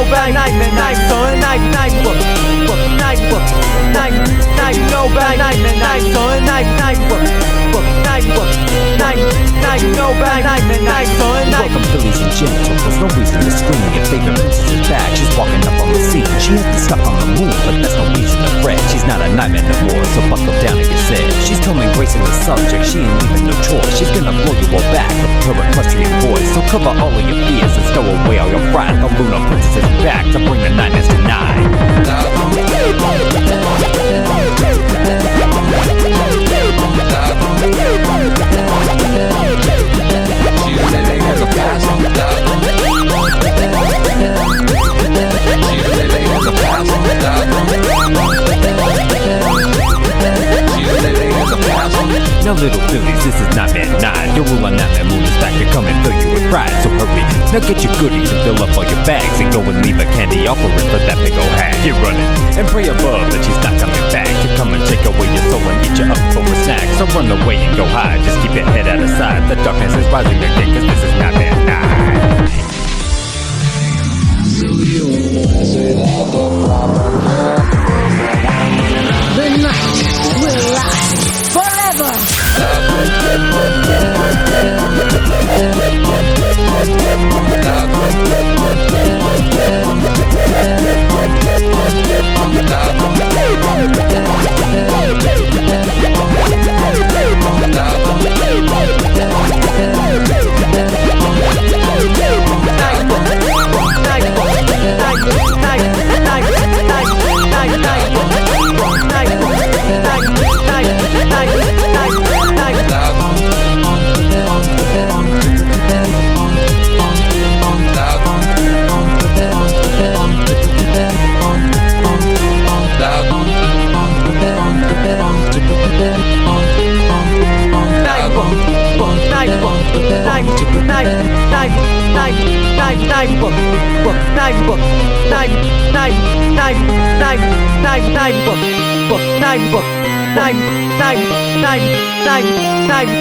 back, night, son, night, book, night, go back, night, son, night, book, night, go back, night, son, night. Welcome, ladies and gentlemen. There's no reason to scream. Your favorite princess is back. She's walking up on the scene. She has been stuck on the moon, but that's no reason to fret. She's not a nightmare no more, so buckle down and get set. She's coming gracing the subject. She ain't leaving no choice. She's gonna blow you all back with her equestrian voice. So cover all of your fears and stow away all your pride. The lunar princess is back to bring the nightmares to night. Now little Phillies, this is Nightmare 9. Your rule on Nightmare Moon is back to come and fill you with pride. So hurry, now get your goodies and fill up all your bags and go and leave a candy offering for that big ol' hag. Get running and pray above that she's not coming back to come and take away your soul and eat you up for a snack. So run away and go hide, just keep your head out of sight. The darkness is rising again, cause this is Nightmare 9. The night will last forever. Night.